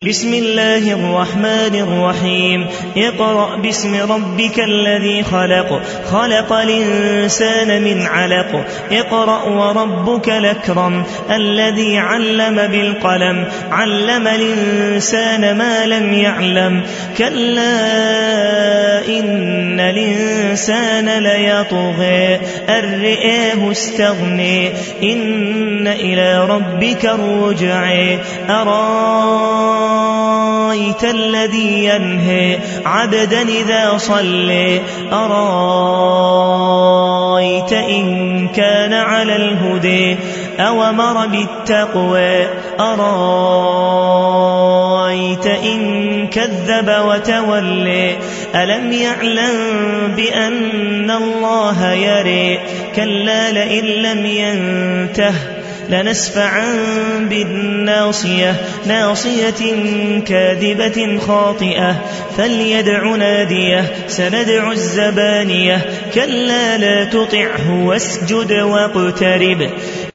بسم الله الرحمن الرحيم اقرأ باسم ربك الذي خلق خلق الإنسان من علق اقرأ وربك الأكرم الذي علم بالقلم علم الإنسان ما لم يعلم كلا إن الإنسان ليطغى أن رآه استغنى إن إلى ربك الرجع أرأيت الذي ينهى عبدا إذا صلى أرأيت إن كان على الهدى أومر بالتقوى أرأيت إن كذب وتولى ألم يعلم بأن الله يرى كلا لئن لم ينته لنسفعا بالناصية ناصية كاذبة خاطئة فليدع ناديه سندع الزبانية كلا لا تطعه واسجد واقترب